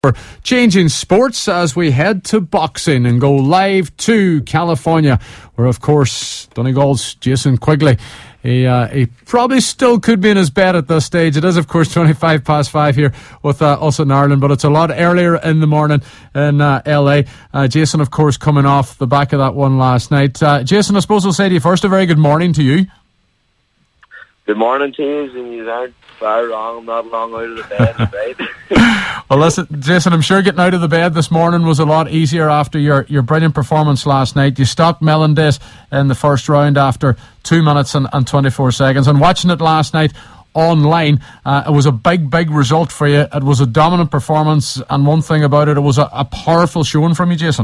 We're changing sports as we head to boxing and go live to California, where, of course, Donegal's Jason Quigley, he probably still could be in his bed at this stage. It is, of course, 5:25 here with us in Ireland, but it's a lot earlier in the morning in LA. Jason, of course, coming off the back of that one last night. Jason, I suppose I'll say to you first, a very good morning to you. Good morning to you, and you aren't far wrong. I'm not long out of the bed, right? Well, listen, Jason, I'm sure getting out of the bed this morning was a lot easier after your brilliant performance last night. You stopped Melendez in the first round after 2 minutes and 24 seconds. And watching it last night online, it was a big result for you. It was a dominant performance, and one thing about it, it was a powerful showing from you, Jason.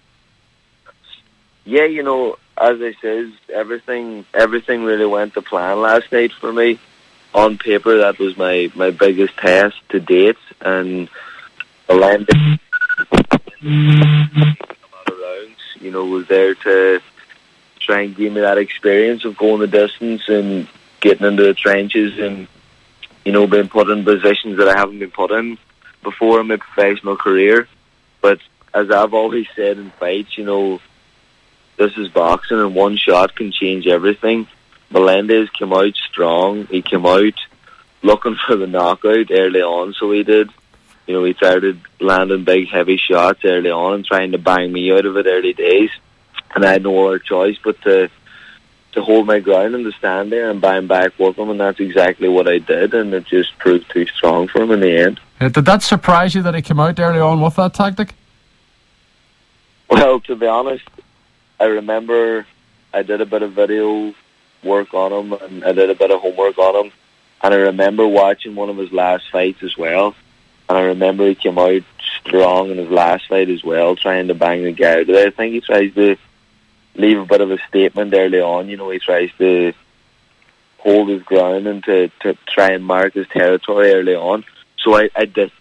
Yeah, you know, as I said, everything really went to plan last night for me. On paper, that was my biggest test to date, and Melendez a lot of rounds, you know, was there to try and give me that experience of going the distance and getting into the trenches and, you know, being put in positions that I haven't been put in before in my professional career. But as I've always said in fights, you know, this is boxing, and one shot can change everything. Melendez came out strong. He came out looking for the knockout early on, so he did. You know, he started landing big, heavy shots early on and trying to bang me out of it early days. And I had no other choice but to hold my ground and to stand there and bang back with him, and that's exactly what I did, and it just proved too strong for him in the end. Did that surprise you that he came out early on with that tactic? Well, to be honest, I remember I did a bit of video work on him, and I did a bit of homework on him, and I remember watching one of his last fights as well, and I remember he came out strong in his last fight as well, trying to bang the guy out. I think he tries to leave a bit of a statement early on. You know, he tries to hold his ground and to try and mark his territory early on. So I did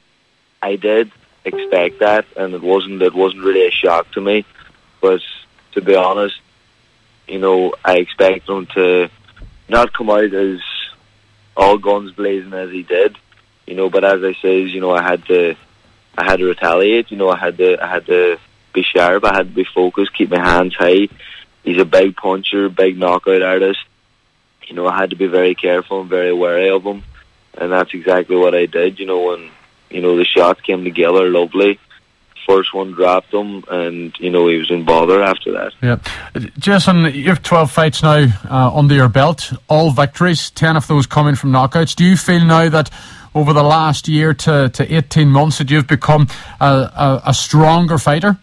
expect that, and it wasn't really a shock to me. But to be honest, you know, I expect him to not come out as all guns blazing as he did, you know. But as I says, you know, I had to retaliate. You know, I had to be sharp. I had to be focused, keep my hands high. He's a big puncher, big knockout artist. You know, I had to be very careful and very wary of him, and that's exactly what I did. You know, when the shots came together, lovely. First one dropped him, and you know, he was in bother after that. Yeah, Jason, you have 12 fights now under your belt, all victories, 10 of those coming from knockouts. Do you feel now that over the last year to 18 months that you've become a stronger fighter?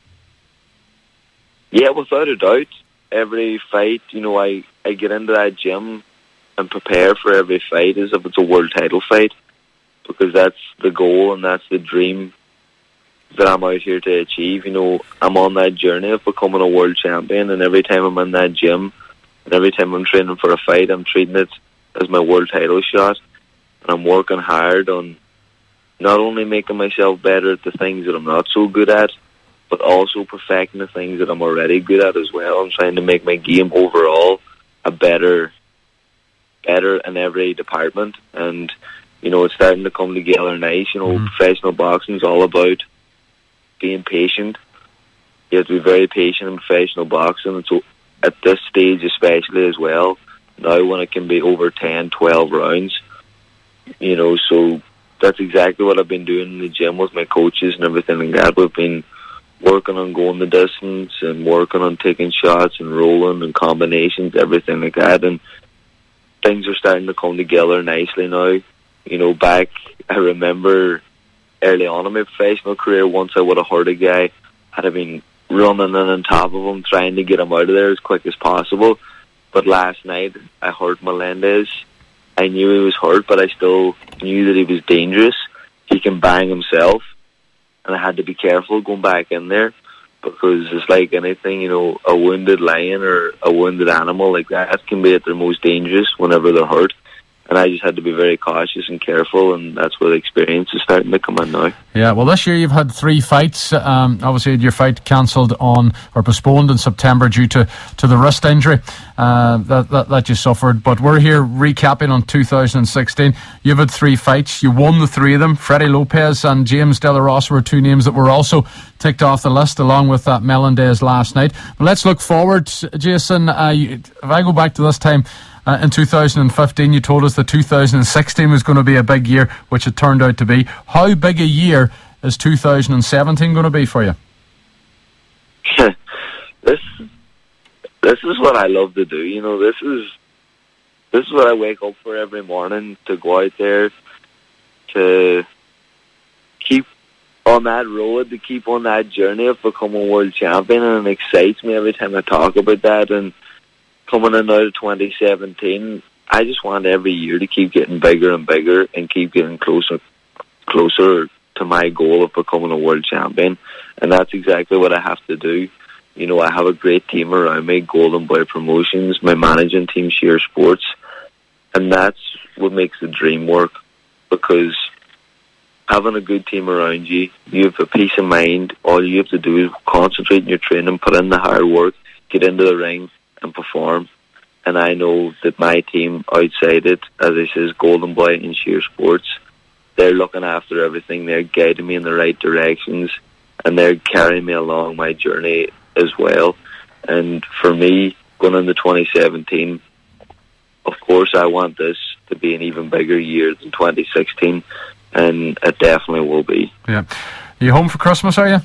Yeah, without a doubt. Every fight, you know, I get into that gym and prepare for every fight as if it's a world title fight, because that's the goal and that's the dream that I'm out here to achieve. You know, I'm on that journey of becoming a world champion, and every time I'm in that gym and every time I'm training for a fight, I'm treating it as my world title shot, and I'm working hard on not only making myself better at the things that I'm not so good at, but also perfecting the things that I'm already good at as well. I'm trying to make my game overall a better in every department, and you know, it's starting to come together nice. You know, professional boxing is all about being patient. You have to be very patient in professional boxing, and so at this stage especially as well, now when it can be over 10, 12 rounds, you know, so that's exactly what I've been doing in the gym with my coaches and everything like that. We've been working on going the distance and working on taking shots and rolling and combinations, everything like that, and things are starting to come together nicely now. You know, back, I remember early on in my professional career, once I would have hurt a guy, I'd have been running in on top of him, trying to get him out of there as quick as possible. But last night, I hurt Melendez. I knew he was hurt, but I still knew that he was dangerous. He can bang himself, and I had to be careful going back in there, because it's like anything, you know, a wounded lion or a wounded animal like that can be at their most dangerous whenever they're hurt. and I just had to be very cautious and careful, and that's where the experience is starting to come in now. Yeah, well, this year you've had 3 fights. Obviously, you had your fight cancelled or postponed in September due to the wrist injury that you suffered. But we're here recapping on 2016. You've had 3 fights. You won the 3 of them. Freddie Lopez and James De La Rosa were 2 names that were also ticked off the list, along with Melendez last night. But let's look forward, Jason. If I go back to this time, in 2015, you told us that 2016 was going to be a big year, which it turned out to be. How big a year is 2017 going to be for you? This is what I love to do. You know, this is what I wake up for every morning, to go out there, to keep on that road, to keep on that journey of becoming world champion, and it excites me every time I talk about that. And coming in out of 2017, I just want every year to keep getting bigger and bigger and keep getting closer to my goal of becoming a world champion. And that's exactly what I have to do. You know, I have a great team around me, Golden Boy Promotions, my managing team, Sheer Sports, and that's what makes the dream work, because having a good team around you, you have a peace of mind. All you have to do is concentrate on your training, put in the hard work, get into the ring and perform. And I know that my team outside it, as I says, Golden Boy and Sheer Sports, they're looking after everything. They're guiding me in the right directions, and they're carrying me along my journey as well. And for me, going into 2017, of course I want this to be an even bigger year than 2016, and it definitely will be. Yeah. Are you home for Christmas, are you?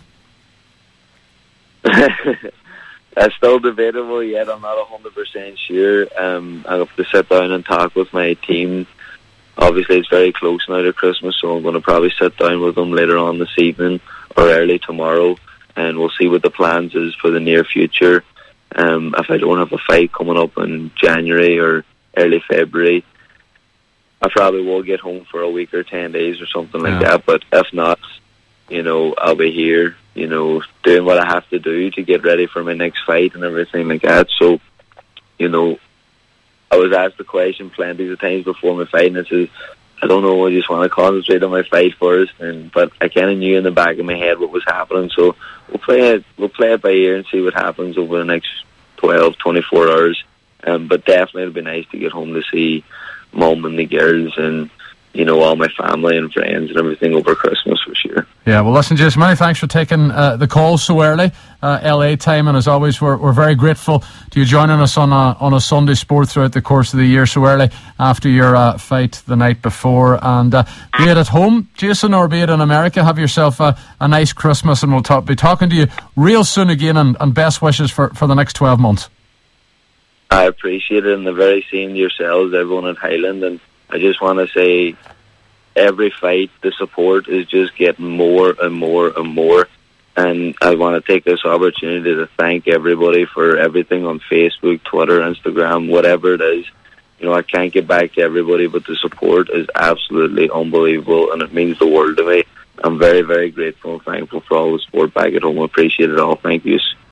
It's still debatable yet. I'm not 100% sure. I have to sit down and talk with my team. Obviously, it's very close now to Christmas, so I'm going to probably sit down with them later on this evening or early tomorrow, and we'll see what the plans is for the near future. If I don't have a fight coming up in January or early February, I probably will get home for a week or 10 days or something like that. But if not, you know, I'll be here, you know, doing what I have to do to get ready for my next fight and everything like that. So, you know, I was asked the question plenty of times before my fight, and I said, I don't know, I just want to concentrate on my fight first. But I kind of knew in the back of my head what was happening, so we'll play it by ear and see what happens over the next 12, 24 hours. But definitely it'll be nice to get home to see Mum and the girls and, you know, all my family and friends and everything over Christmas, for sure. Yeah, well, listen, Jason, many thanks for taking the call so early, LA time, and as always, we're very grateful to you joining us on a Sunday Sport throughout the course of the year so early after your fight the night before. And be it at home, Jason, or be it in America, have yourself a nice Christmas, and we'll be talking to you real soon again, and best wishes for the next 12 months. I appreciate it, and the very same to yourselves, everyone at Highland. And I just want to say, every fight, the support is just getting more and more and more. And I want to take this opportunity to thank everybody for everything on Facebook, Twitter, Instagram, whatever it is. You know, I can't get back to everybody, but the support is absolutely unbelievable, and it means the world to me. I'm very, very grateful and thankful for all the support back at home. I appreciate it all. Thank you.